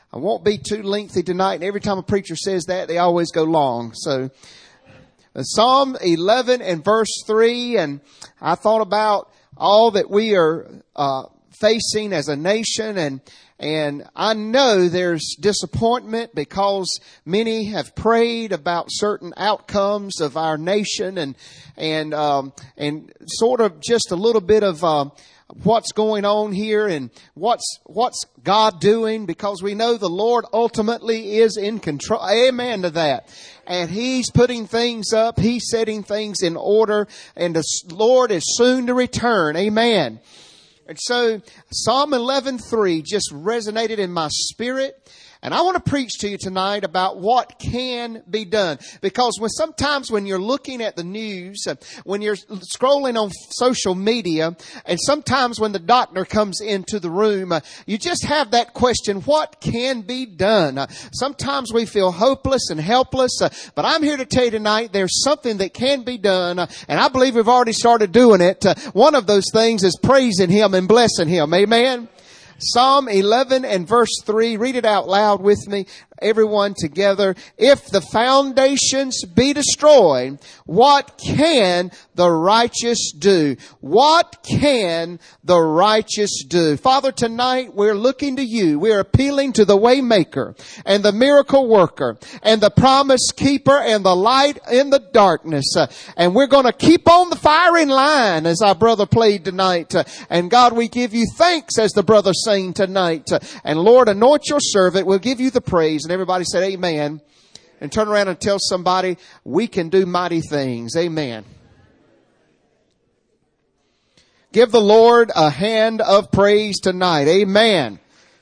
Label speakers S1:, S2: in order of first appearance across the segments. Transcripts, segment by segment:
S1: I won't be too lengthy tonight. And every time a preacher says that, they always go long. So Psalm 11 and verse 3. And I thought about all that we are facing as a nation, and I know there's disappointment because many have prayed about certain outcomes of our nation, and sort of just a little bit of what's going on here and what's God doing, because we know the Lord ultimately is in control. Amen to that. And He's putting things up. He's setting things in order, and the Lord is soon to return. Amen. And so Psalm 11:3 just resonated in my spirit. And I want to preach to you tonight about what can be done. Because sometimes when you're looking at the news, when you're scrolling on social media, and sometimes when the doctor comes into the room, you just have that question, what can be done? Sometimes we feel hopeless and helpless, but I'm here to tell you tonight there's something that can be done, and I believe we've already started doing it. One of those things is praising Him and blessing Him. Amen? Psalm 11 and verse 3. Read it out loud with me, everyone together. If the foundations be destroyed, what can the righteous do? What can the righteous do? Father, tonight we're looking to You. We're appealing to the way maker and the miracle worker and the promise keeper and the light in the darkness. And we're going to keep on the firing line, as our brother played tonight. And God, we give You thanks, as the brother sang tonight. And Lord, anoint Your servant. We'll give You the praise. And everybody said amen. And turn around and tell somebody, we can do mighty things. Amen. Give the Lord a hand of praise tonight. Amen.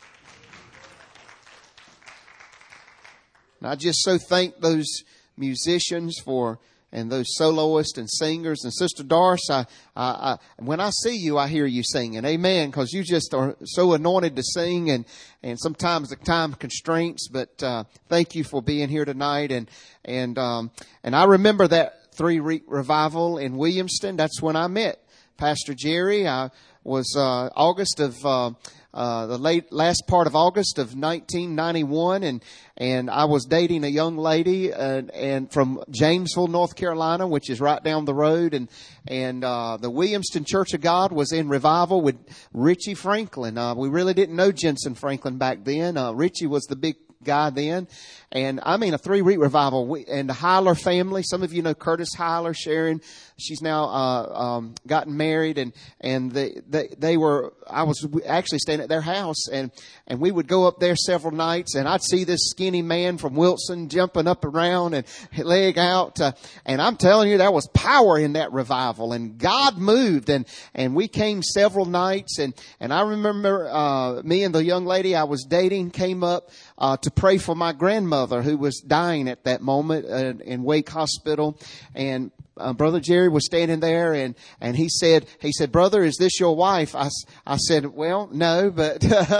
S1: And I just so thank those musicians and those soloists and singers. And Sister Doris, when I see you, I hear you singing. Amen. Because you just are so anointed to sing, and sometimes the time constraints. But thank you for being here tonight. And I remember that 3-week revival in Williamston. That's when I met Pastor Jerry. I was August of the last part of August of 1991, and I was dating a young lady and from Janesville, North Carolina, which is right down the road, and the Williamston Church of God was in revival with Richie Franklin. We really didn't know Jensen Franklin back then. Richie was the big guy then. And I mean, a 3-week revival. And the Heiler family, some of you know Curtis Heiler, Sharon. She's now gotten married, and I was actually staying at their house, and we would go up there several nights, and I'd see this skinny man from Wilson jumping up around and leg out, and I'm telling you, there was power in that revival, and God moved, and we came several nights, and I remember me and the young lady I was dating came up to pray for my grandmother who was dying at that moment in Wake Hospital, and Brother Jerry was standing there, and he said, "Brother, is this your wife?" I said, "Well, no, but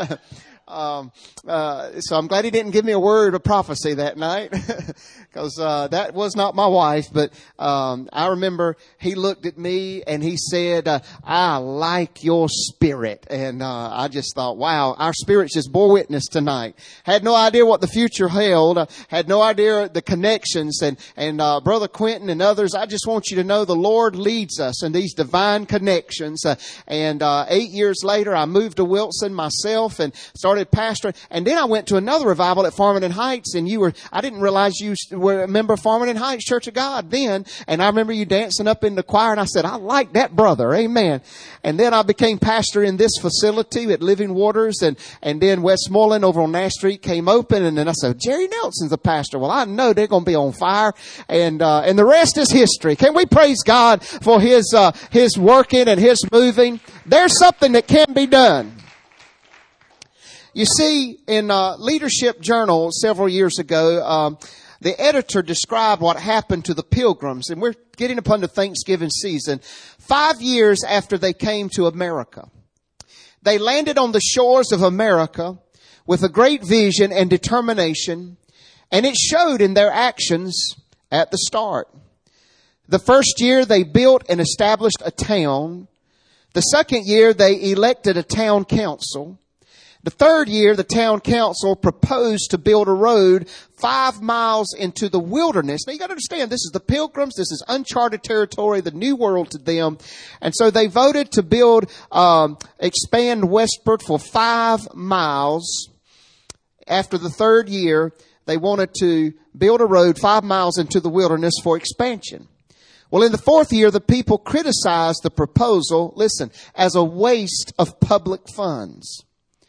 S1: so I'm glad he didn't give me a word of prophecy that night, because that was not my wife." But I remember he looked at me and he said, "I like your spirit." And I just thought, wow, our spirits just bore witness tonight. Had no idea what the future held. Had no idea the connections. And Brother Quentin and others, I just want you to know the Lord leads us in these divine connections. And 8 years later, I moved to Wilson myself and started pastoring. And then I went to another revival at Farmington Heights, and I didn't realize you were a member of Farmington Heights Church of God then. And I remember you dancing up in the choir, and I said, "I like that brother." Amen. And then I became pastor in this facility at Living Waters, and then Westmoreland over on Nash Street came open, and then I said, "Jerry Nelson's a pastor." Well, I know they're going to be on fire, and the rest is history. Can we praise God for His working and His moving? There's something that can be done. You see, in Leadership Journal several years ago, the editor described what happened to the Pilgrims, and we're getting upon the Thanksgiving season, 5 years after they came to America. They landed on the shores of America with a great vision and determination, and it showed in their actions at the start. The first year, they built and established a town. The second year, they elected a town council. The third year, the town council proposed to build a road 5 miles into the wilderness. Now you got to understand, this is the Pilgrims. This is uncharted territory, the new world to them. And so they voted to expand westward for 5 miles. After the third year, they wanted to build a road 5 miles into the wilderness for expansion. Well, in the fourth year, the people criticized the proposal, listen, as a waste of public funds.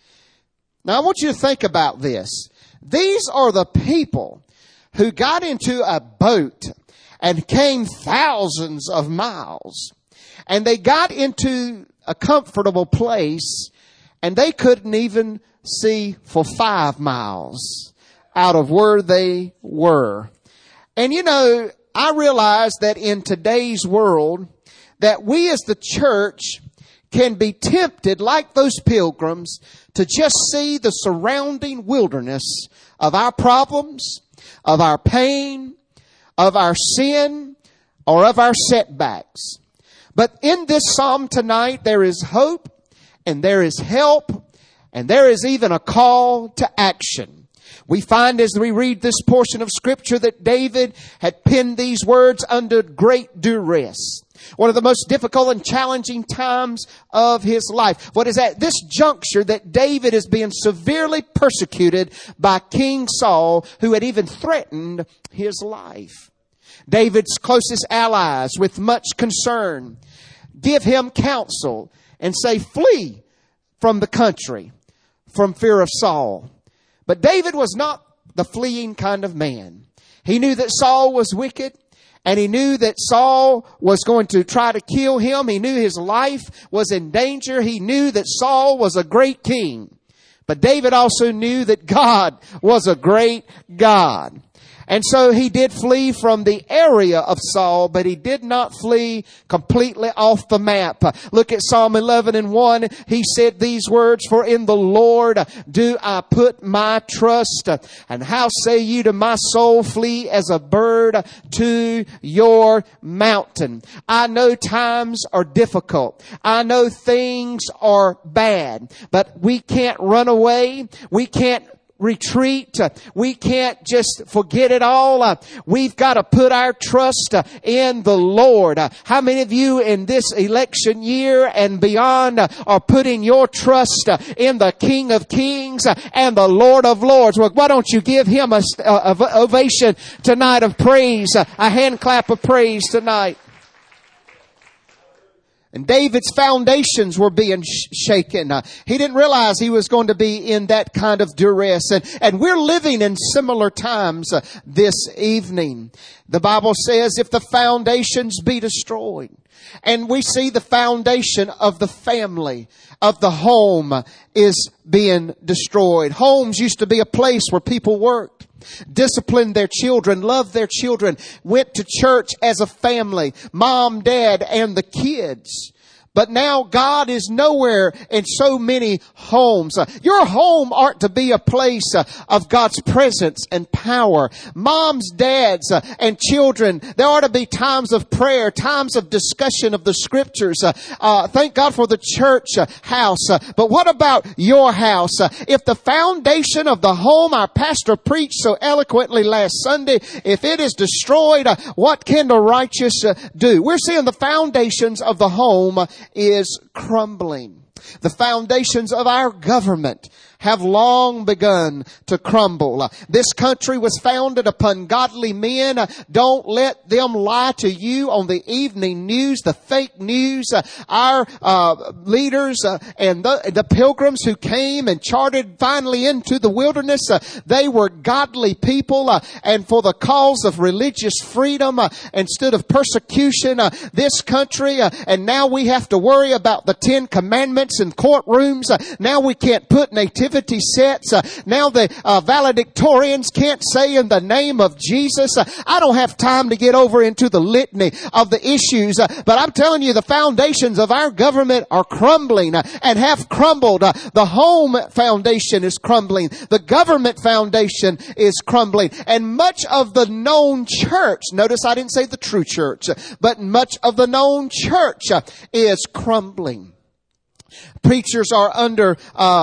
S1: Now, I want you to think about this. These are the people who got into a boat and came thousands of miles. And they got into a comfortable place, and they couldn't even see for 5 miles out of where they were. And you know, I realize that in today's world, that we as the church can be tempted, like those pilgrims, to just see the surrounding wilderness of our problems, of our pain, of our sin, or of our setbacks. But in this psalm tonight, there is hope, and there is help, and there is even a call to action. We find as we read this portion of Scripture that David had penned these words under great duress. One of the most difficult and challenging times of his life. What is at this juncture that David is being severely persecuted by King Saul, who had even threatened his life. David's closest allies, with much concern, give him counsel and say, flee from the country from fear of Saul. But David was not the fleeing kind of man. He knew that Saul was wicked, and he knew that Saul was going to try to kill him. He knew his life was in danger. He knew that Saul was a great king. But David also knew that God was a great God. And so he did flee from the area of Saul, but he did not flee completely off the map. Look at Psalm 11:1. He said these words, "For in the Lord do I put my trust. And how say you to my soul, flee as a bird to your mountain." I know times are difficult. I know things are bad, but we can't run away. We can't retreat. We can't just forget it all. We've got to put our trust in the Lord. How many of you in this election year and beyond are putting your trust in the King of Kings and the Lord of Lords? Well, why don't you give him a ovation tonight of praise, a hand clap of praise tonight? And David's foundations were being shaken. He didn't realize he was going to be in that kind of duress. And we're living in similar times this evening. The Bible says, if the foundations be destroyed. And we see the foundation of the family, of the home, is being destroyed. Homes used to be a place where people worked, disciplined their children, loved their children, went to church as a family, mom, dad, and the kids. But now God is nowhere in so many homes. Your home ought to be a place of God's presence and power. Moms, dads, and children, there ought to be times of prayer, times of discussion of the Scriptures. Thank God for the church house. But what about your house? If the foundation of the home our pastor preached so eloquently last Sunday, if it is destroyed, what can the righteous do? We're seeing the foundations of the home is crumbling. The foundations of our government have long begun to crumble. This country was founded upon godly men. Don't let them lie to you on the evening news, the fake news. Our leaders and the pilgrims who came and charted finally into the wilderness, they were godly people, and for the cause of religious freedom instead of persecution, this country, and now we have to worry about the 10 Commandments in courtrooms. Now we can't put nativity sets. Now the valedictorians can't say in the name of Jesus. I don't have time to get over into the litany of the issues, but I'm telling you, the foundations of our government are crumbling and have crumbled. The home foundation is crumbling. The government foundation is crumbling. And much of the known church, notice I didn't say the true church, but much of the known church is crumbling. Preachers are under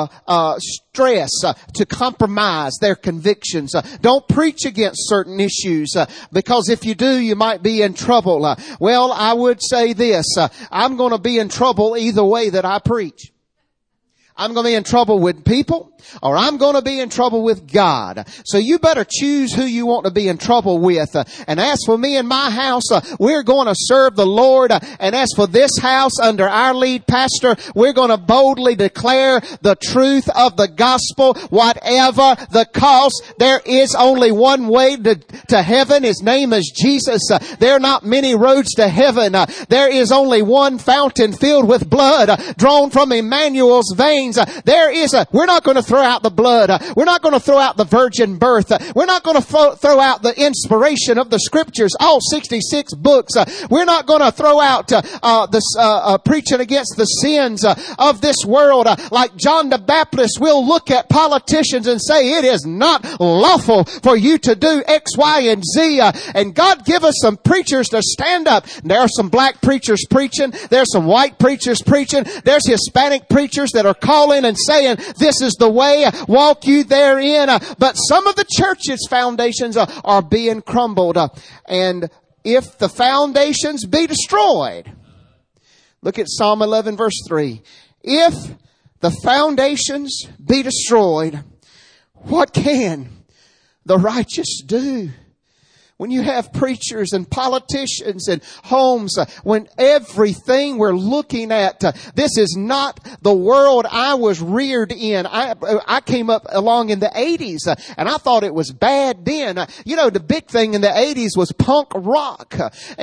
S1: stress to compromise their convictions. Don't preach against certain issues because if you do, you might be in trouble. Well, I would say this. I'm going to be in trouble either way that I preach. I'm going to be in trouble with people or I'm going to be in trouble with God. So you better choose who you want to be in trouble with. And as for me and my house, we're going to serve the Lord. And as for this house under our lead pastor, we're going to boldly declare the truth of the gospel, whatever the cost. There is only one way to heaven. His name is Jesus. There are not many roads to heaven. There is only one fountain filled with blood drawn from Emmanuel's veins. We're not going to throw out the blood. We're not going to throw out the virgin birth. We're not going to throw out the inspiration of the scriptures, all 66 books. We're not going to throw out preaching against the sins of this world. Like John the Baptist will look at politicians and say, it is not lawful for you to do X, Y, and Z. And God give us some preachers to stand up. There are some black preachers preaching. There's some white preachers preaching. There's Hispanic preachers that are calling and saying, this is the way, walk you therein. But some of the church's foundations are being crumbled. And if the foundations be destroyed, look at Psalm 11 verse 3. If the foundations be destroyed, what can the righteous do? When you have preachers and politicians and homes, when everything we're looking at, this is not the world I was reared in. I came up along in the 80s and I thought it was bad then. The big thing in the 80s was punk rock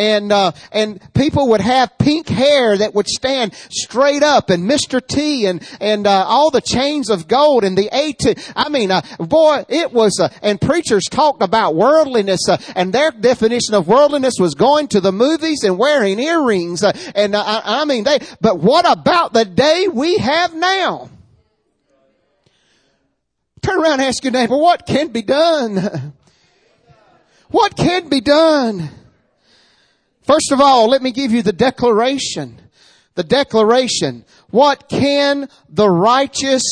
S1: and people would have pink hair that would stand straight up and Mr. T and all the chains of gold and the A2. It was, and preachers talked about worldliness and their definition of worldliness was going to the movies and wearing earrings. But what about the day we have now? Turn around and ask your neighbor, what can be done? What can be done? First of all, let me give you the declaration. The declaration. What can the righteous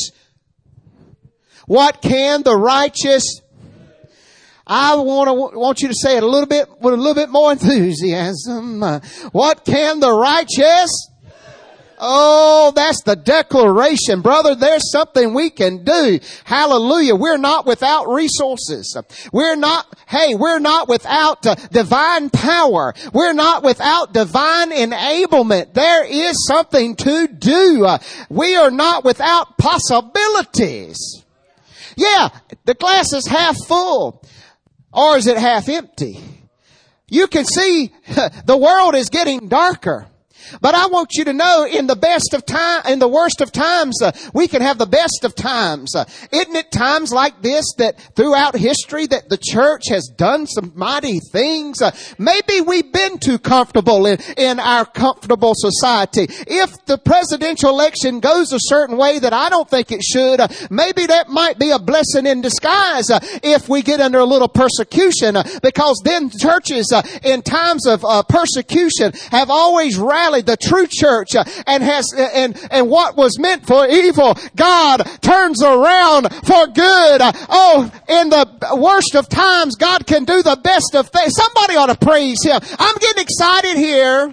S1: I want you to say it with a little bit more enthusiasm. What can the righteous? Oh, that's the declaration, brother. There's something we can do. Hallelujah. We're not without resources. We're not without divine power. We're not without divine enablement. There is something to do. We are not without possibilities. Yeah, the glass is half full. Or is it half empty? You can see the world is getting darker. But I want you to know in the worst of times, we can have the best of times. Isn't it times like this that throughout history that the church has done some mighty things? Maybe we've been too comfortable in our comfortable society. If the presidential election goes a certain way that I don't think it should, maybe that might be a blessing in disguise if we get under a little persecution, because then churches in times of persecution have always rallied the true church and what was meant for evil, God turns around for good. In the worst of times, God can do the best of things. Somebody ought to praise Him. I'm getting excited here.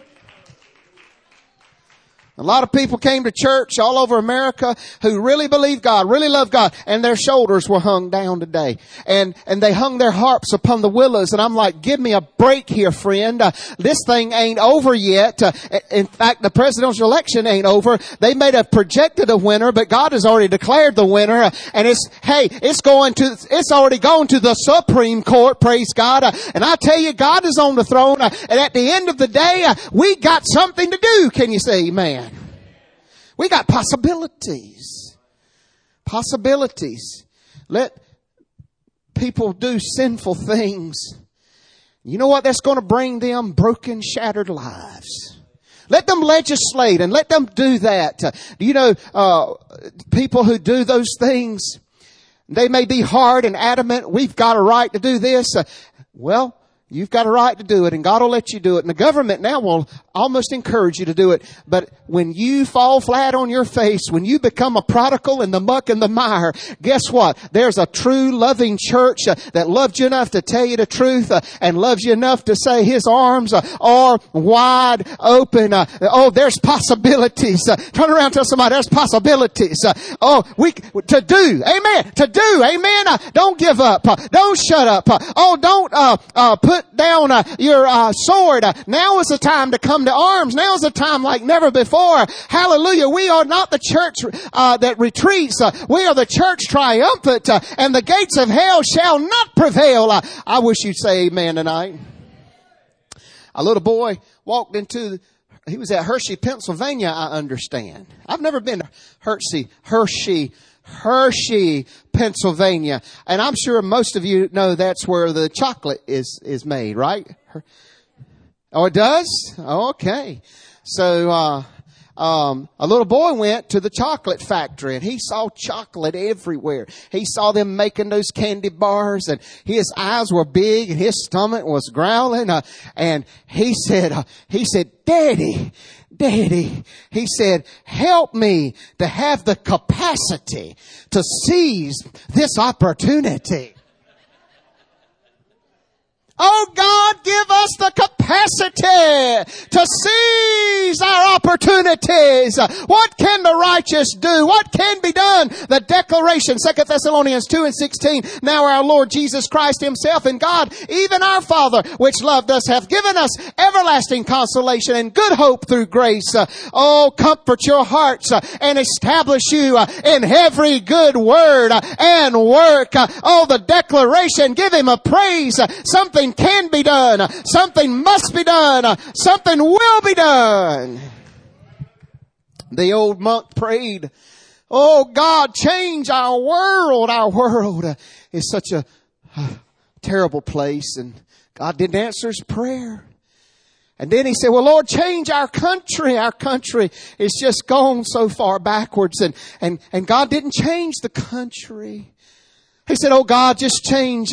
S1: A lot of people came to church all over America who really believe God, really love God, and their shoulders were hung down today. And they hung their harps upon the willows, and I'm like, give me a break here, friend. This thing ain't over yet. In fact, the presidential election ain't over. They may have projected a winner, but God has already declared the winner. And it's already gone to the Supreme Court, praise God. And I tell you, God is on the throne. And at the end of the day, we got something to do. Can you say amen? We got possibilities. Possibilities. Let people do sinful things. You know what? That's going to bring them broken, shattered lives. Let them legislate and let them do that. People who do those things, they may be hard and adamant. We've got a right to do this. Well, You've got a right to do it, and God will let you do it. And the government now will almost encourage you to do it. But when you fall flat on your face, when you become a prodigal in the muck and the mire, guess what? There's a true loving church that loved you enough to tell you the truth and loves you enough to say His arms are wide open. There's possibilities. Turn around and tell somebody there's possibilities. To do. Amen. To do. Amen. Don't give up. Don't shut up. Don't put down your sword. Now is the time to come to arms. Now is the time like never before. Hallelujah. We are not the church that retreats. We are the church triumphant, and the gates of hell shall not prevail. I wish you'd say amen tonight. A little boy walked he was at Hershey, Pennsylvania, I understand. I've never been to Hershey, Pennsylvania. And I'm sure most of you know that's where the chocolate is made, right? Oh, it does? Okay. So, a little boy went to the chocolate factory and he saw chocolate everywhere. He saw them making those candy bars, and his eyes were big and his stomach was growling. And he said, Daddy, he said, help me to have the capacity to seize this opportunity. Oh God, give us the capacity to seize our opportunities. What can the righteous do? What can be done? The declaration, 2 Thessalonians 2:16. Now our Lord Jesus Christ Himself and God, even our Father, which loved us, hath given us everlasting consolation and good hope through grace. Comfort your hearts and establish you in every good word and work. The declaration, give Him a praise. Something can be done. Something must be done. Something will be done. The old monk prayed, oh God, change our world. Our world is such a terrible place. And God didn't answer his prayer. And then he said, well, Lord, change our country. Our country is just gone so far backwards. And God didn't change the country. He said, oh God, just change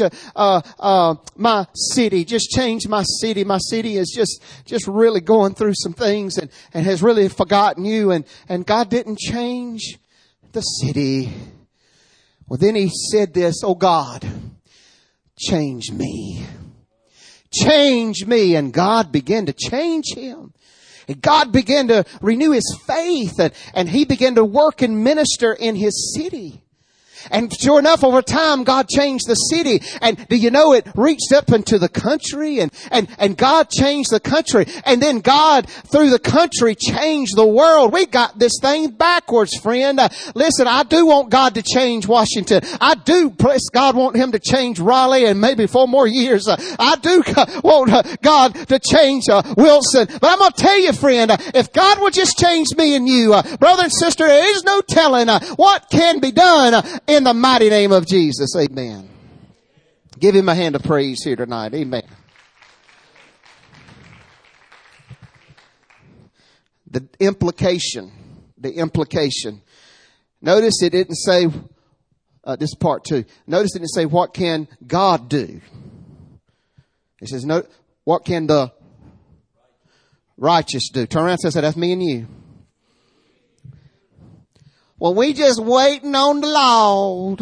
S1: my city. Just change my city. My city is just really going through some things and has really forgotten you. And God didn't change the city. Well, then he said this, oh God, change me. Change me. And God began to change him. And God began to renew his faith, and he began to work and minister in his city. And sure enough, over time, God changed the city. And do you know it reached up into the country? And God changed the country. And then God, through the country, changed the world. We got this thing backwards, friend. Listen, I do want God to change Washington. I do, bless God, want him to change Raleigh and maybe 4 more years. I do want God to change Wilson. But I'm going to tell you, friend, if God would just change me and you, brother and sister, there is no telling what can be done in the mighty name of Jesus. Amen. Give him a hand of praise here tonight. Amen. The implication. Notice it didn't say, this is part 2. Notice it didn't say, what can God do? It says, no, what can the righteous do? Turn around and say, that's me and you. Well, we just waiting on the Lord.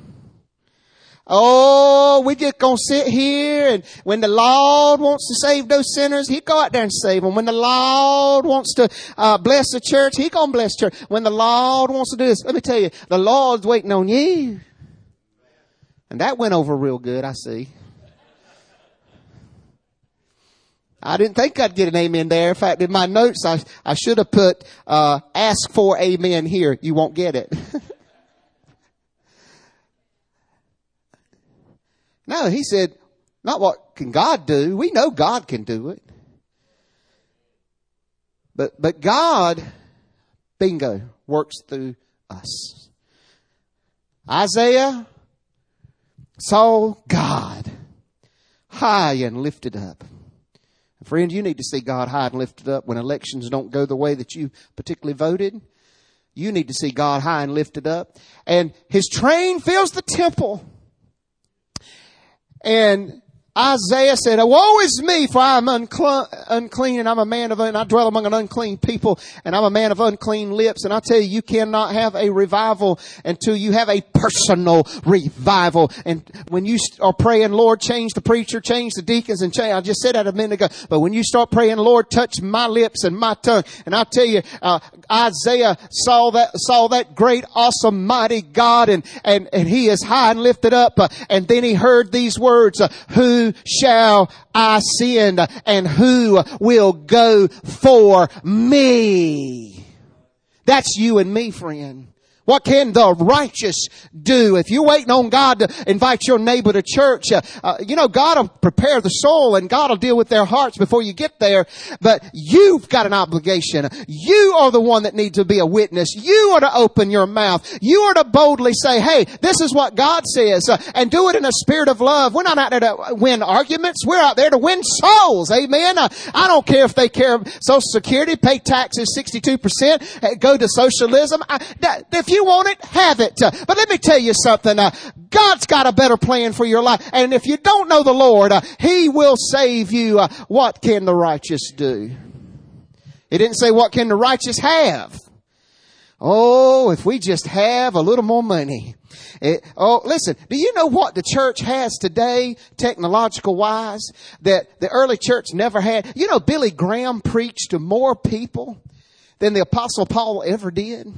S1: Oh, we just gonna sit here, and when the Lord wants to save those sinners, he go out there and save them. When the Lord wants to bless the church, he gonna bless the church. When the Lord wants to do this, let me tell you, the Lord's waiting on you. And that went over real good, I see. I didn't think I'd get an amen there. In fact, in my notes, I should have put, ask for amen here. You won't get it. No, he said, not what can God do. We know God can do it. But God, bingo, works through us. Isaiah saw God high and lifted up. Friend, you need to see God high and lifted up when elections don't go the way that you particularly voted. You need to see God high and lifted up. And his train fills the temple. And Isaiah said, woe is me, for I am unclean, and I'm a man of, and I dwell among an unclean people, and I'm a man of unclean lips. And I tell you, you cannot have a revival until you have a personal revival. And when you are praying, Lord, change the preacher, change the deacons, and change, I just said that a minute ago, but when you start praying, Lord, touch my lips and my tongue, and I tell you, Isaiah saw that great, awesome, mighty God, and he is high and lifted up, and then he heard these words, who shall I send, and who will go for me? That's you and me, friend. What can the righteous do? If you're waiting on God to invite your neighbor to church, God will prepare the soul and God will deal with their hearts before you get there. But you've got an obligation. You are the one that needs to be a witness. You are to open your mouth. You are to boldly say, hey, this is what God says, and do it in a spirit of love. We're not out there to win arguments. We're out there to win souls. Amen. I don't care if they care Social Security, pay taxes 62%, go to socialism. If you want it, have it. But let me tell you something. God's got a better plan for your life. And if you don't know the Lord, He will save you. What can the righteous do? It didn't say what can the righteous have. Oh, if we just have a little more money. Listen, do you know what the church has today, technological wise, that the early church never had? You know, Billy Graham preached to more people than the Apostle Paul ever did.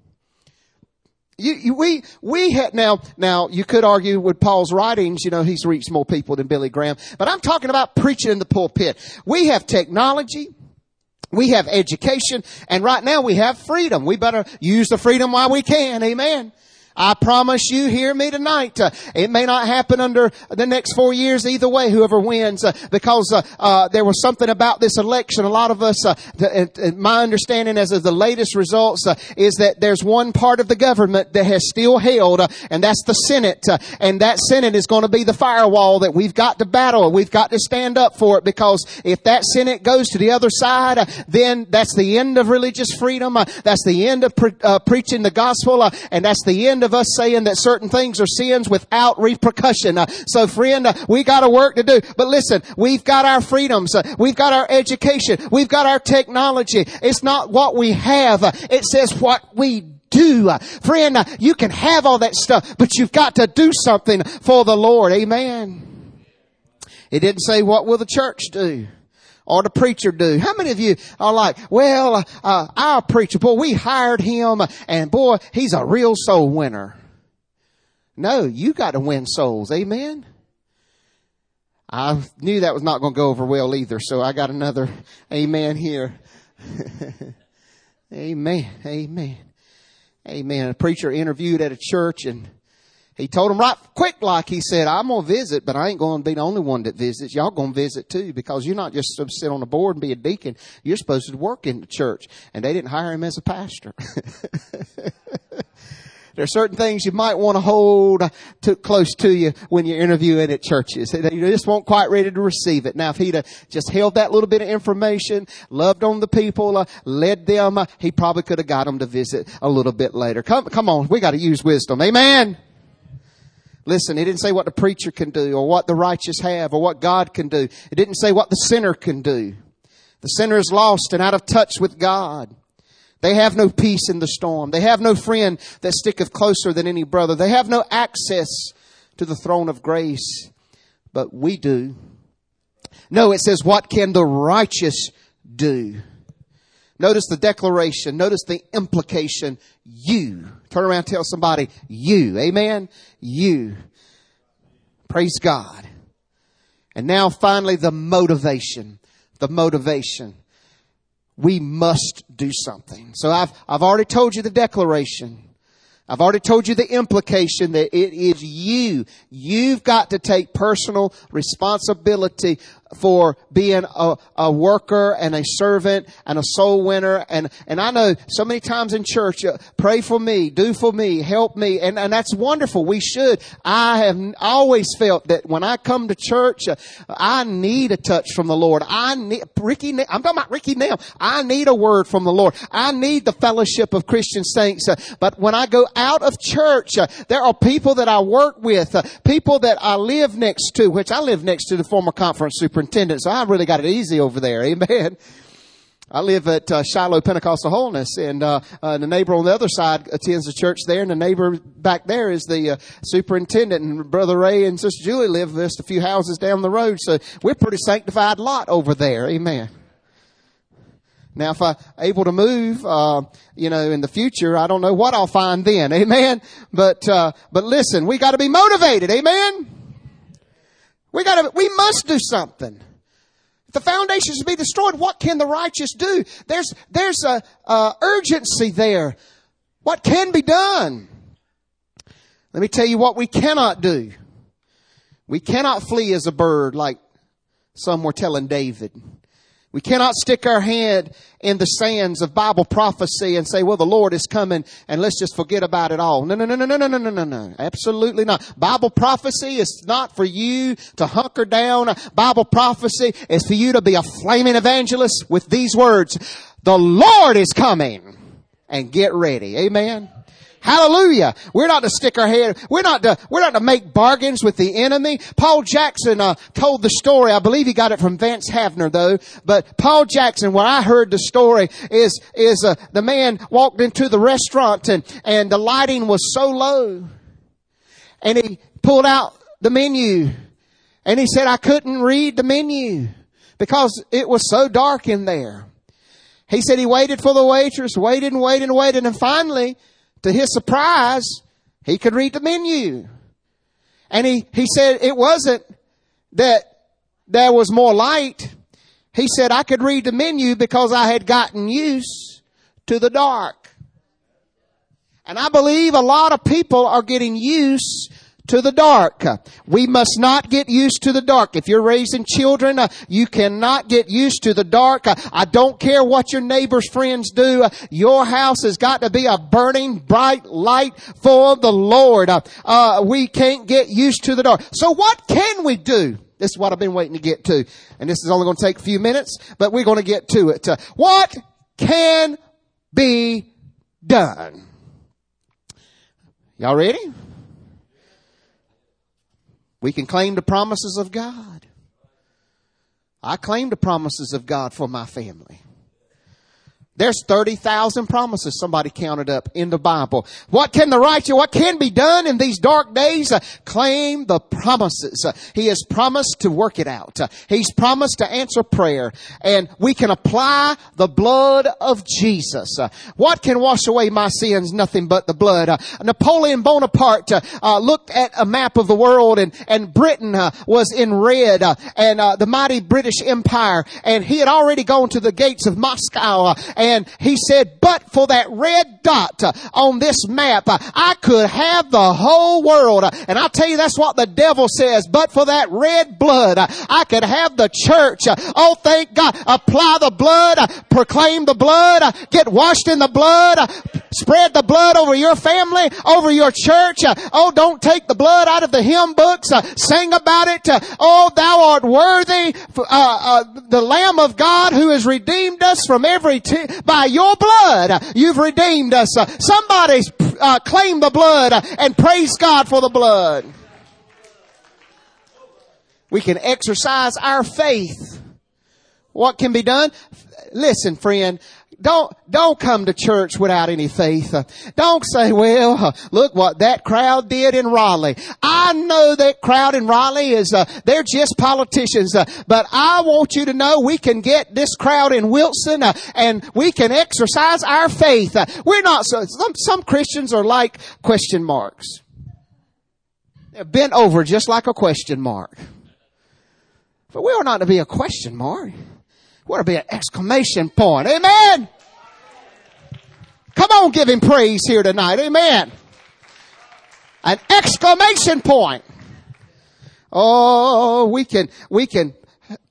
S1: We had now you could argue with Paul's writings, he's reached more people than Billy Graham, but I'm talking about preaching in the pulpit. We have technology. We have education, and right now we have freedom. We better use the freedom while we can. Amen. I promise you, hear me tonight. It may not happen under the next 4 years either way, whoever wins, because there was something about this election. A lot of us, my understanding as of the latest results, is that there's one part of the government that has still held, and that's the Senate. And that Senate is going to be the firewall that we've got to battle. We've got to stand up for it, because if that Senate goes to the other side, then that's the end of religious freedom. That's the end of preaching the gospel, and that's the end of us saying that certain things are sins without repercussion. So friend, we got a work to do. But listen, we've got our freedoms. We've got our education. We've got our technology. It's not what we have. It says what we do. Friend, you can have all that stuff, but you've got to do something for the Lord. Amen. It didn't say what will the church do or the preacher do. How many of you are like, well, our preacher, boy, we hired him, and boy, he's a real soul winner. No, you got to win souls. Amen. I knew that was not going to go over well either, so I got another amen here. Amen. Amen. Amen. A preacher interviewed at a church, and he told them right quick, like he said, I'm going to visit, but I ain't going to be the only one that visits. Y'all going to visit too, because you're not just supposed to sit on the board and be a deacon. You're supposed to work in the church. And they didn't hire him as a pastor. There are certain things you might want to hold close to you when you're interviewing at churches. You just weren't quite ready to receive it. Now, if he'd just held that little bit of information, loved on the people, led them, he probably could have got them to visit a little bit later. Come on, we got to use wisdom. Amen. Listen, it didn't say what the preacher can do or what the righteous have or what God can do. It didn't say what the sinner can do. The sinner is lost and out of touch with God. They have no peace in the storm. They have no friend that sticketh closer than any brother. They have no access to the throne of grace. But we do. No, it says, what can the righteous do? Notice the declaration. Notice the implication. You. Turn around and tell somebody, you. Amen? You. Praise God. And now finally the motivation. The motivation. We must do something. So I've already told you the declaration. I've already told you the implication that it is you. You've got to take personal responsibility for being a worker and a servant and a soul winner. And I know so many times in church, pray for me, do for me, help me. And that's wonderful. We should. I have always felt that when I come to church, I need a touch from the Lord. I'm talking about Ricky now. I need a word from the Lord. I need the fellowship of Christian saints. But when I go out of church, there are people that I work with, people that I live next to, which I live next to the former conference superintendent. So I really got it easy over there. Amen. I live at Shiloh Pentecostal Holiness, and the neighbor on the other side attends the church there, and the neighbor back there is the superintendent, and Brother Ray and Sister Julie live just a few houses down the road. So we're a pretty sanctified lot over there. Amen. Now, if I'm able to move, in the future, I don't know what I'll find then. Amen. But listen, we got to be motivated. Amen. We must do something. If the foundations be destroyed, what can the righteous do? There's a urgency there. What can be done? Let me tell you what we cannot do. We cannot flee as a bird like some were telling David. We cannot stick our head in the sands of Bible prophecy and say, well, the Lord is coming and let's just forget about it all. No. Absolutely not. Bible prophecy is not for you to hunker down. Bible prophecy is for you to be a flaming evangelist with these words. The Lord is coming, and get ready. Amen. Hallelujah. We're not to stick our head. We're not to make bargains with the enemy. Paul Jackson told the story. I believe he got it from Vance Havner though. But Paul Jackson, when I heard the story, is the man walked into the restaurant and the lighting was so low. And he pulled out the menu and he said, I couldn't read the menu because it was so dark in there. He said he waited for the waitress, waited. And finally, to his surprise, he could read the menu. And he said it wasn't that there was more light. He said I could read the menu because I had gotten used to the dark. And I believe a lot of people are getting used to the dark. We must not get used to the dark. If you're raising children, you cannot get used to the dark. I don't care what your neighbor's friends do. Your house has got to be a burning bright light for the Lord. We can't get used to the dark. So what can we do? This is what I've been waiting to get to. And this is only going to take a few minutes, but we're going to get to it. What can be done? Y'all ready? We can claim the promises of God. I claim the promises of God for my family. There's 30,000 promises somebody counted up in the Bible. What can be done in these dark days? Claim the promises. He has promised to work it out. He's promised to answer prayer. And we can apply the blood of Jesus. What can wash away my sins? Nothing but the blood. Napoleon Bonaparte looked at a map of the world and Britain was in red, and the mighty British Empire. And he had already gone to the gates of Moscow. And he said, but for that red dot on this map, I could have the whole world. And I'll tell you, that's what the devil says. But for that red blood, I could have the church. Oh, thank God. Apply the blood. Proclaim the blood. Get washed in the blood. Spread the blood over your family, over your church. Oh, don't take the blood out of the hymn books. Sing about it. Oh, thou art worthy. The Lamb of God who has redeemed us from every by your blood, you've redeemed us. Somebody claim the blood and praise God for the blood. We can exercise our faith. What can be done? Listen, friend. Don't come to church without any faith. Don't say, well, look what that crowd did in Raleigh. I know that crowd in Raleigh they're just politicians. But I want you to know we can get this crowd in Wilson, and we can exercise our faith. We're not, some Christians are like question marks. They're bent over just like a question mark. But we are not to be a question mark. We ought to be an exclamation point. Amen. Come on, give him praise here tonight. Amen. An exclamation point. Oh, we can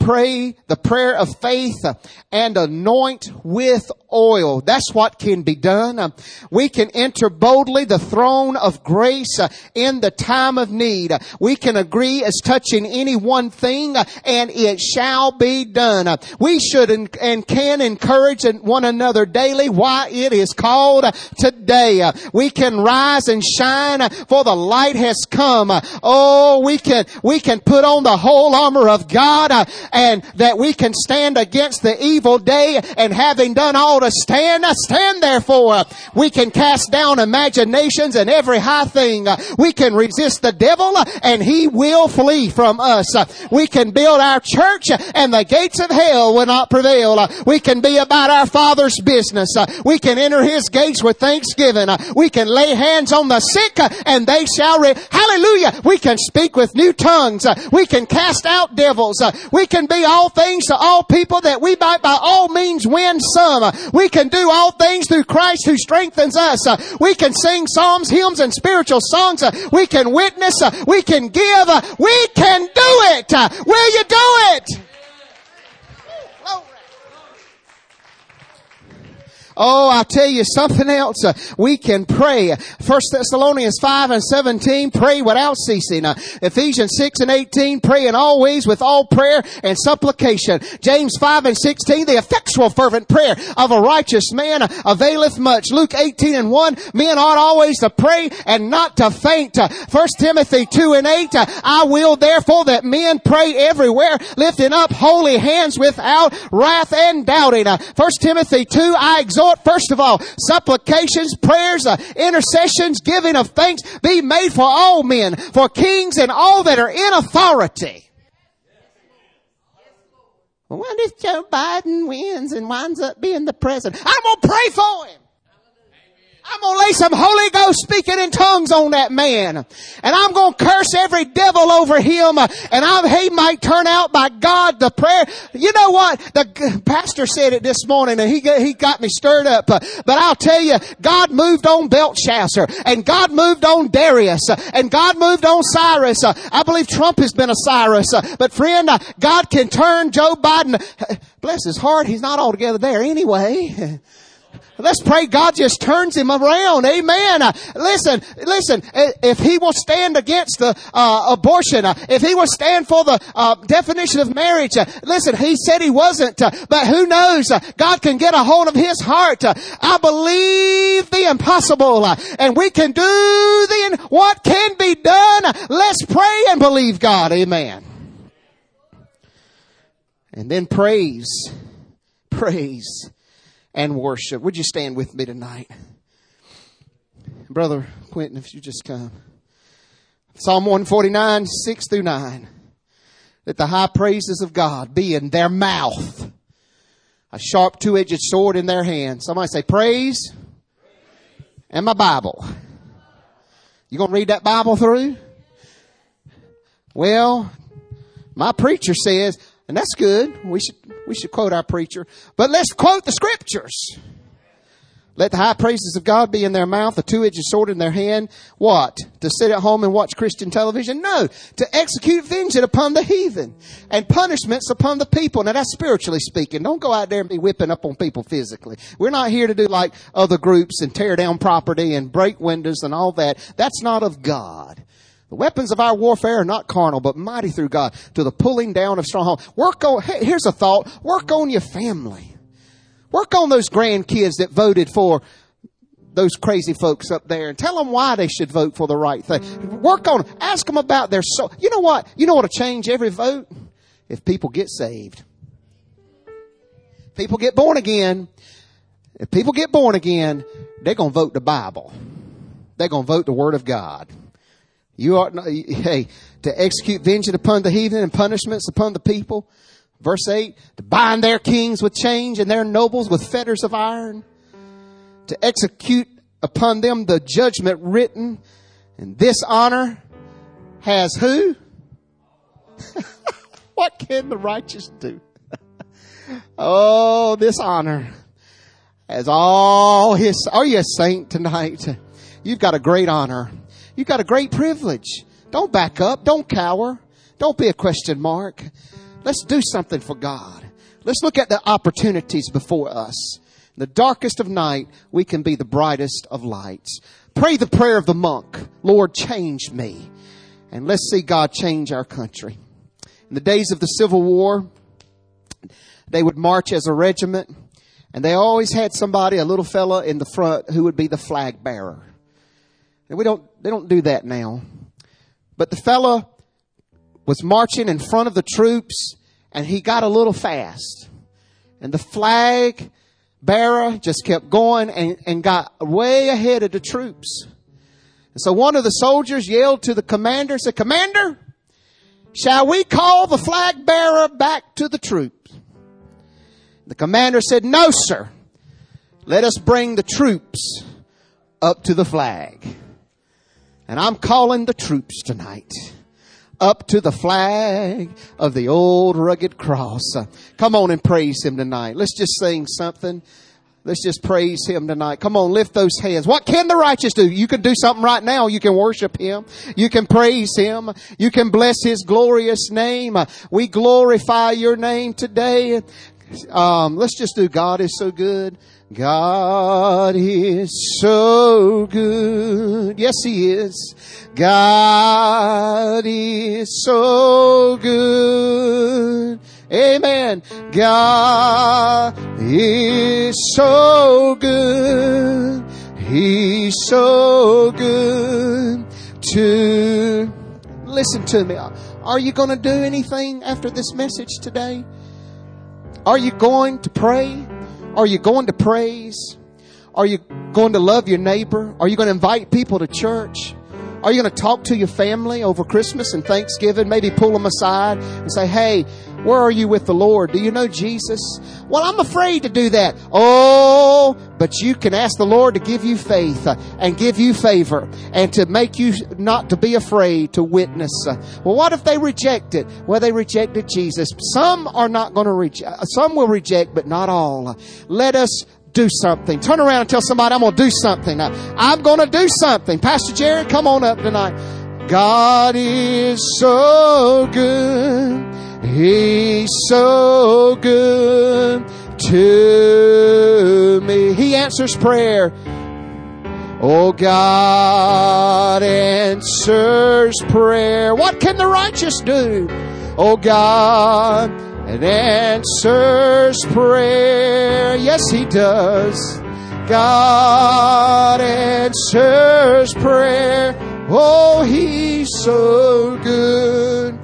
S1: pray the prayer of faith and anoint with oil. That's what can be done. We can enter boldly the throne of grace in the time of need. We can agree as touching any one thing, and it shall be done. We should and can encourage one another daily. Why it is called today. We can rise and shine, for the light has come. Oh, we can put on the whole armor of God, and that we can stand against the evil day, and having done all to stand therefore. We can cast down imaginations and every high thing. We can resist the devil, and he will flee from us. We can build our church, and the gates of hell will not prevail. We can be about our Father's business. We can enter his gates with thanksgiving. We can lay hands on the sick, and they shall hallelujah. We can speak with new tongues. We can cast out devils. We can be all things to all people, that we might by all means win some. We can do all things through Christ who strengthens us. We can sing psalms, hymns, and spiritual songs. We can witness. We can give. We can do it. Will you do it? Oh, I'll tell you something else. We can pray. 1 Thessalonians 5:17, pray without ceasing. Ephesians 6:18, praying always with all prayer and supplication. James 5:16, the effectual fervent prayer of a righteous man availeth much. Luke 18:1, men ought always to pray and not to faint. 1 Timothy 2:8, I will therefore that men pray everywhere, lifting up holy hands without wrath and doubting. 1 Timothy 2, I exhort, first of all, supplications, prayers, intercessions, giving of thanks be made for all men, for kings and all that are in authority. What if Joe Biden wins and winds up being the president? I'm going to pray for him. I'm going to lay some Holy Ghost speaking in tongues on that man. And I'm going to curse every devil over him. And he might turn out by God the prayer. You know what? The pastor said it this morning, and he got me stirred up. But I'll tell you, God moved on Belshazzar, and God moved on Darius, and God moved on Cyrus. I believe Trump has been a Cyrus. But friend, God can turn Joe Biden. Bless his heart, he's not altogether there anyway. Let's pray God just turns him around. Amen. Listen, if he will stand against the abortion, if he will stand for the definition of marriage, listen, he said he wasn't, but who knows? God can get a hold of his heart. I believe the impossible, and we can do what can be done. Let's pray and believe God. Amen. And then praise and worship. Would you stand with me tonight? Brother Quentin, if you just come. Psalm 149, 6-9. That the high praises of God be in their mouth, a sharp two-edged sword in their hand. Somebody say praise and my Bible. You going to read that Bible through? Well, my preacher says, and that's good. We should quote our preacher. But let's quote the scriptures. Let the high praises of God be in their mouth, a two-edged sword in their hand. What? To sit at home and watch Christian television? No. To execute vengeance upon the heathen and punishments upon the people. Now that's spiritually speaking. Don't go out there and be whipping up on people physically. We're not here to do like other groups and tear down property and break windows and all that. That's not of God. The weapons of our warfare are not carnal, but mighty through God to the pulling down of strongholds. Here's a thought. Work on your family. Work on those grandkids that voted for those crazy folks up there and tell them why they should vote for the right thing. Work on them. Ask them about their soul. You know what? You know what'll change every vote? If people get saved. People get born again. If people get born again, they're going to vote the Bible. They're going to vote the Word of God. You ought not, to execute vengeance upon the heathen and punishments upon the people. Verse 8, to bind their kings with chains and their nobles with fetters of iron. To execute upon them the judgment written. And this honor has who? What can the righteous do? Oh, this honor has all his. Are you a saint tonight? You've got a great honor. You've got a great privilege. Don't back up. Don't cower. Don't be a question mark. Let's do something for God. Let's look at the opportunities before us. In the darkest of night, we can be the brightest of lights. Pray the prayer of the monk. Lord, change me. And let's see God change our country. In the days of the Civil War, they would march as a regiment. And they always had somebody, a little fella in the front who would be the flag bearer. And they don't do that now. But the fella was marching in front of the troops, and he got a little fast. And the flag bearer just kept going and got way ahead of the troops. And so one of the soldiers yelled to the commander, said, "Commander, shall we call the flag bearer back to the troops?" The commander said, "No, sir. Let us bring the troops up to the flag." And I'm calling the troops tonight up to the flag of the old rugged cross. Come on and praise Him tonight. Let's just sing something. Let's just praise Him tonight. Come on, lift those hands. What can the righteous do? You can do something right now. You can worship Him. You can praise Him. You can bless His glorious name. We glorify Your name today. Let's just do God is so good. God is so good. Yes, He is. God is so good. Amen. God is so good. He's so good to... Listen to me. Are you going to do anything after this message today? Are you going to pray? Are you going to praise? Are you going to love your neighbor? Are you going to invite people to church? Are you going to talk to your family over Christmas and Thanksgiving? Maybe pull them aside and say, "Hey, where are you with the Lord? Do you know Jesus?" "Well, I'm afraid to do that." Oh, but you can ask the Lord to give you faith and give you favor and to make you not to be afraid to witness. Well, what if they reject it? Well, they rejected Jesus. Some are not going to reject. Some will reject, but not all. Let us do something. Turn around and tell somebody, "I'm going to do something. I'm going to do something." Pastor Jared, come on up tonight. God is so good. He's so good to me. He answers prayer. Oh, God answers prayer. What can the righteous do? Oh, God answers prayer. Yes, He does. God answers prayer. Oh, He's so good.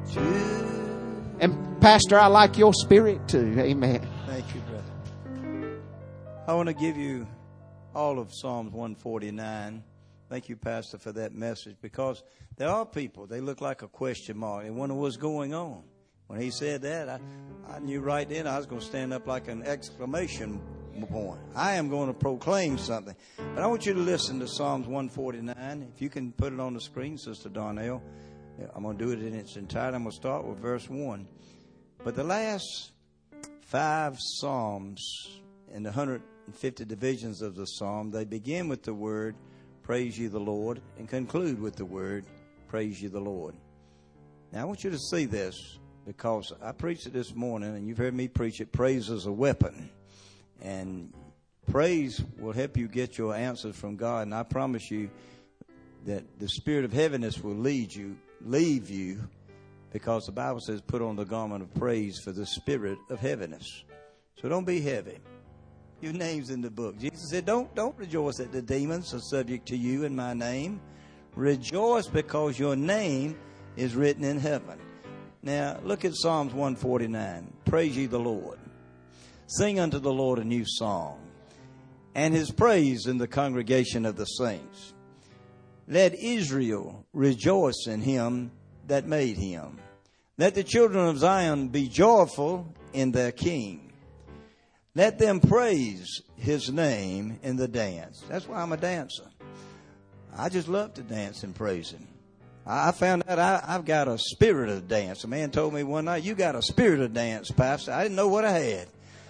S1: And Pastor, I like your spirit too. Amen.
S2: Thank you, brother. I want to give you all of Psalms 149. Thank you, Pastor, for that message, because there are people, they look like a question mark. They wonder what's going on. When he said that, I knew right then I was going to stand up like an exclamation point. I am going to proclaim something. But I want you to listen to Psalms 149. If you can put it on the screen, Sister Darnell. I'm going to do it in its entirety. I'm going to start with verse 1. But the last 5 Psalms in the 150 divisions of the Psalm, they begin with the word, "Praise ye the Lord," and conclude with the word, "Praise ye the Lord." Now, I want you to see this, because I preached it this morning, and you've heard me preach it. Praise is a weapon. And praise will help you get your answers from God. And I promise you that the spirit of heaviness will leave you, because the Bible says, "Put on the garment of praise for the spirit of heaviness." So don't be heavy. Your name's in the book. Jesus said, don't rejoice that the demons are subject to you in my name. Rejoice because your name is written in heaven. Now, look at Psalms 149. Praise ye the Lord. Sing unto the Lord a new song, and His praise in the congregation of the saints. Let Israel rejoice in Him that made him. Let the children of Zion be joyful in their King. Let them praise His name in the dance. That's why I'm a dancer. I just love to dance and praise Him. I found out I've got a spirit of dance. A man told me one night, "You got a spirit of dance, Pastor." I didn't know what I had.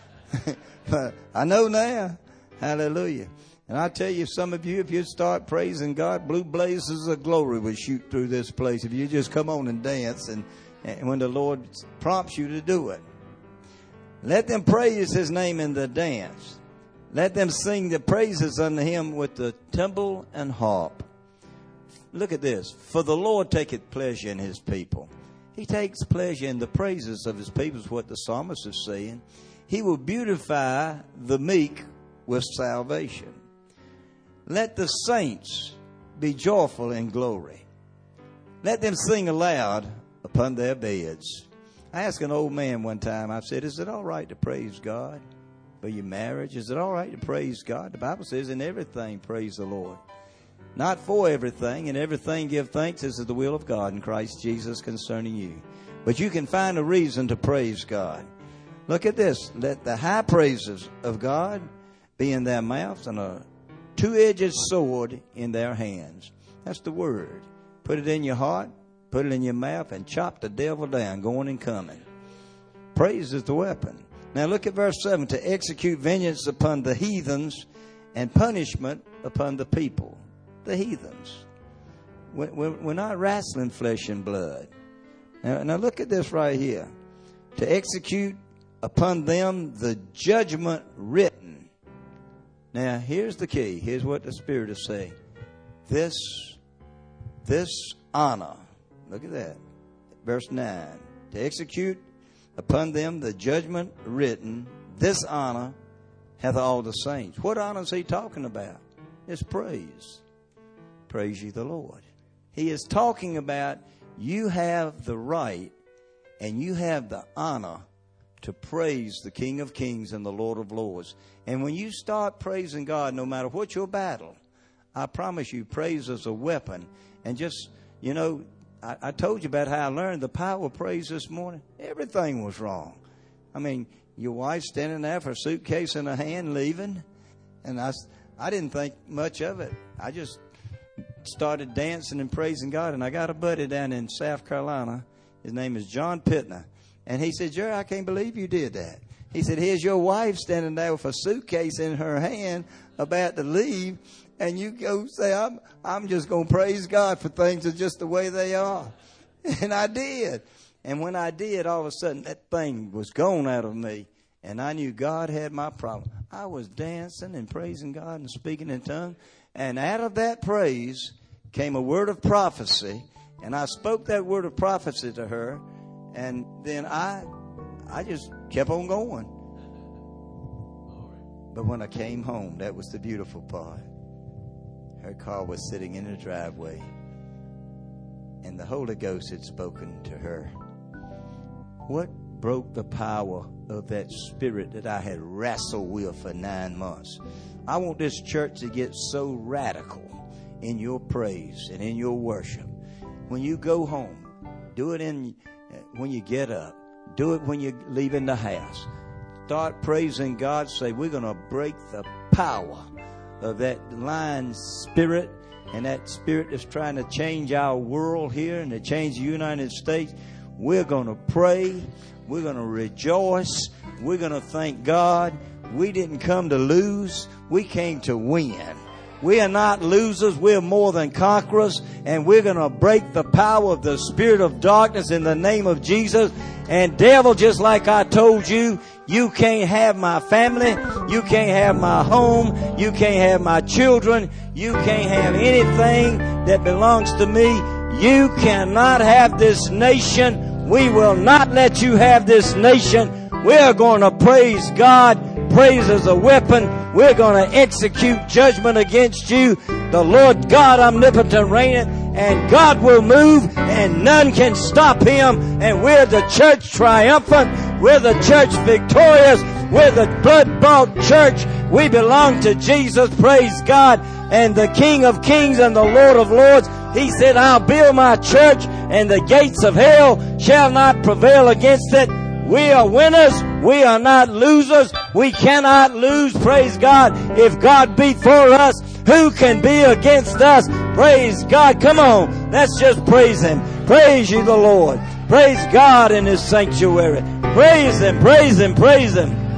S2: But I know now. Hallelujah. And I tell you, some of you, if you start praising God, blue blazes of glory will shoot through this place. If you just come on and dance and and when the Lord prompts you to do it. Let them praise his name in the dance. Let them sing the praises unto him with the timbrel and harp. Look at this. For the Lord taketh pleasure in his people. He takes pleasure in the praises of his people, is what the psalmist is saying. He will beautify the meek with salvation. Let the saints be joyful in glory. Let them sing aloud upon their beds. I asked an old man one time, I said, is it all right to praise God for your marriage? Is it all right to praise God? The Bible says in everything praise the Lord. Not for everything, in everything give thanks, as is the will of God in Christ Jesus concerning you. But you can find a reason to praise God. Look at this. Let the high praises of God be in their mouths and a two-edged sword in their hands. That's the word. Put it in your heart, put it in your mouth, and chop the devil down, going and coming. Praise is the weapon. Now look at verse 7. To execute vengeance upon the heathens and punishment upon the people. The heathens. We're not wrestling flesh and blood. Now look at this right here. To execute upon them the judgment written. Now here's the key. Here's what the Spirit is saying. This honor. Look at that. Verse 9. To execute upon them the judgment written. This honor hath all the saints. What honor is he talking about? It's praise. Praise ye the Lord. He is talking about you have the right and you have the honor to praise the King of Kings and the Lord of Lords. And when you start praising God, no matter what your battle, I promise you, praise is a weapon. And just, you know, I told you about how I learned the power of praise this morning. Everything was wrong. I mean, your wife standing there with a suitcase in her hand leaving. And I didn't think much of it. I just started dancing and praising God. And I got a buddy down in South Carolina. His name is John Pittner. And he said, Jerry, I can't believe you did that. He said, here's your wife standing there with a suitcase in her hand about to leave. And you go say, I'm just going to praise God for things are just the way they are. And I did. And when I did, all of a sudden that thing was gone out of me. And I knew God had my problem. I was dancing and praising God and speaking in tongues. And out of that praise came a word of prophecy. And I spoke that word of prophecy to her. And then I just kept on going. But when I came home, that was the beautiful part. Her car was sitting in the driveway. And the Holy Ghost had spoken to her. What broke the power of that spirit that I had wrestled with for 9 months? I want this church to get so radical in your praise and in your worship. When you go home, do it when you get up. Do it when you're leaving the house. Start praising God. Say, we're going to break the power of that lying spirit and that spirit that's trying to change our world here and to change the United States. We're going to pray. We're going to rejoice. We're going to thank God. We didn't come to lose. We came to win. We are not losers. We're more than conquerors. And we're going to break the power of the spirit of darkness in the name of Jesus. And devil, just like I told you, you can't have my family. You can't have my home. You can't have my children. You can't have anything that belongs to me. You cannot have this nation. We will not let you have this nation. We are going to praise God. Praise is a weapon. We're going to execute judgment against you. The Lord God omnipotent reigneth, and God will move, and none can stop him. And we're the church triumphant. We're the church victorious. We're the blood-bought church. We belong to Jesus, praise God, and the King of Kings and the Lord of Lords. He said, I'll build my church, and the gates of hell shall not prevail against it. We are winners. We are not losers. We cannot lose. Praise God. If God be for us, who can be against us? Praise God. Come on. Let's just praise him. Praise ye the Lord. Praise God in his sanctuary. Praise him. Praise him. Praise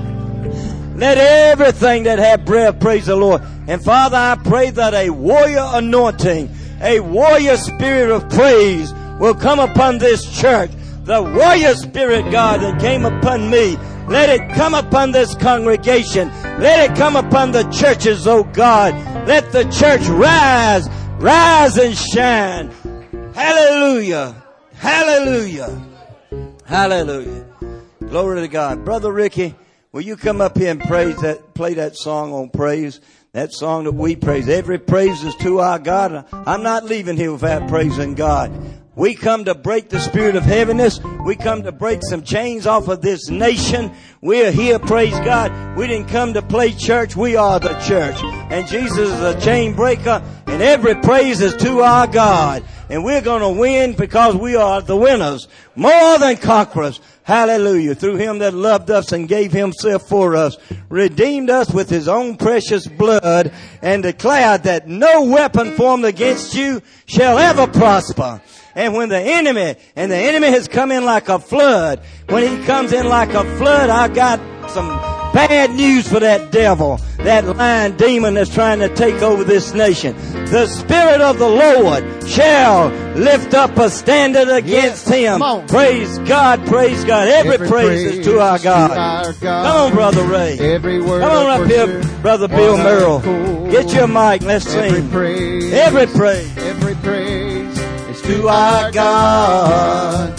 S2: him. Let everything that have breath praise the Lord. And Father, I pray that a warrior anointing, a warrior spirit of praise will come upon this church. the warrior spirit, God, that came upon me, let it come upon this congregation. Let it come upon the churches, oh God. Let the church rise and shine. Hallelujah. Hallelujah. Hallelujah. Glory to God. Brother Ricky, will you come up here and play that song on praise? That song that we praise. Every praise is to our God. I'm not leaving here without praising God. We come to break the spirit of heaviness. We come to break some chains off of this nation. We are here, praise God. We didn't come to play church. We are the church. And Jesus is a chain breaker. And every praise is to our God. And we're going to win because we are the winners. More than conquerors. Hallelujah. Through him that loved us and gave himself for us. Redeemed us with his own precious blood. And declared that no weapon formed against you shall ever prosper. And when the enemy has come in like a flood, when he comes in like a flood, I got some bad news for that devil, that lying demon that's trying to take over this nation. The Spirit of the Lord shall lift up a standard against him. Praise God, praise God. Every praise is to our God. Come on, Brother Ray. Come on up here, Brother Bill Merrill. Get your mic, let's sing. Every praise is to our God.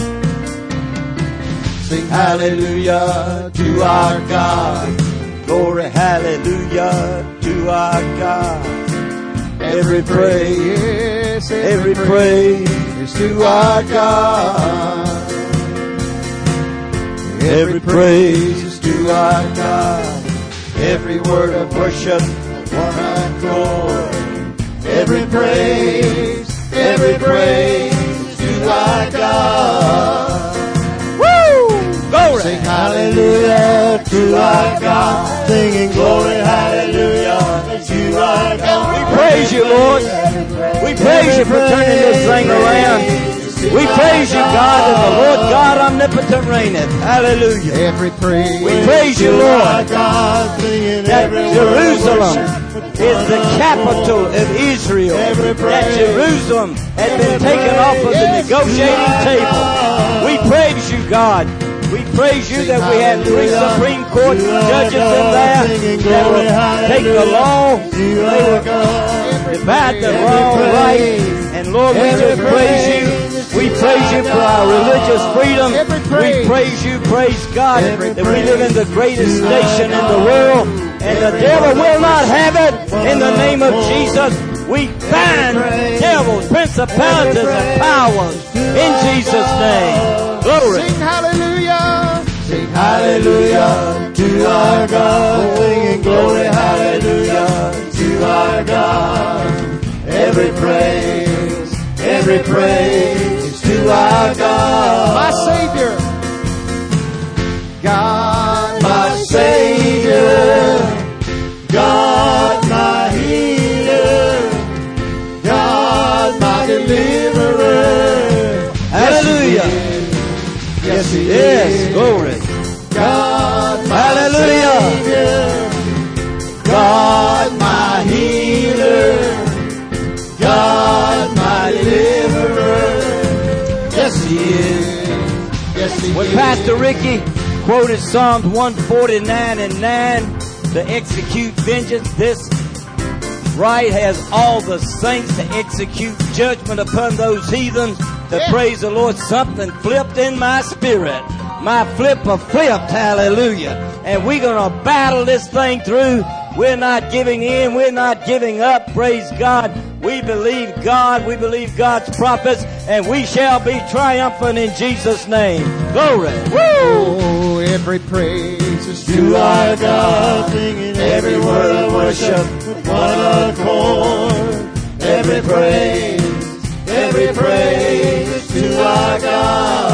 S2: Sing hallelujah to our God. Glory, hallelujah to our God. Every praise is to our God. Every praise is to our God. Every word of worship, one accord. Every praise to our God. Glory. Sing hallelujah to our God. Singing glory, hallelujah to our God. We praise you, Lord. We praise you for turning this thing around. We praise you, God, and the Lord God omnipotent reigneth. Hallelujah.
S1: Every praise.
S2: We praise you, Lord, that Jerusalem is the capital of Israel. That Jerusalem has been taken off of the negotiating table. We praise you, God. We praise you that we have 3 Supreme Court judges in there that will take the law, they will divide the law right. And Lord, we just praise you. We praise you for our religious freedom. We praise you, praise God, that we live in the greatest nation in the world. And the devil will not have it. In the name of Jesus, we bind devils, principalities, and powers. In Jesus' name. Glory.
S1: Sing hallelujah.
S2: Sing hallelujah to our God. Singing glory, hallelujah to our God. Every praise is to our God.
S1: My Savior.
S2: God, my Savior. God, my healer. God, my deliverer. Hallelujah. Yes, He is. Glory. God, my Savior. God, my healer. God, my deliverer. Yes, He is. Yes, He is. When Pastor Ricky quoted Psalms 149 and 9 to execute vengeance, this right has all the saints to execute judgment upon those heathens. To praise the Lord, something flipped in my spirit. My flipper flipped, hallelujah. And we're going to battle this thing through. We're not giving in. We're not giving up. Praise God. We believe God. We believe God's prophets. And we shall be triumphant in Jesus' name. Glory. Woo!
S1: Oh, every praise is
S2: To our God, singing every word of worship with one accord. Every praise to our God.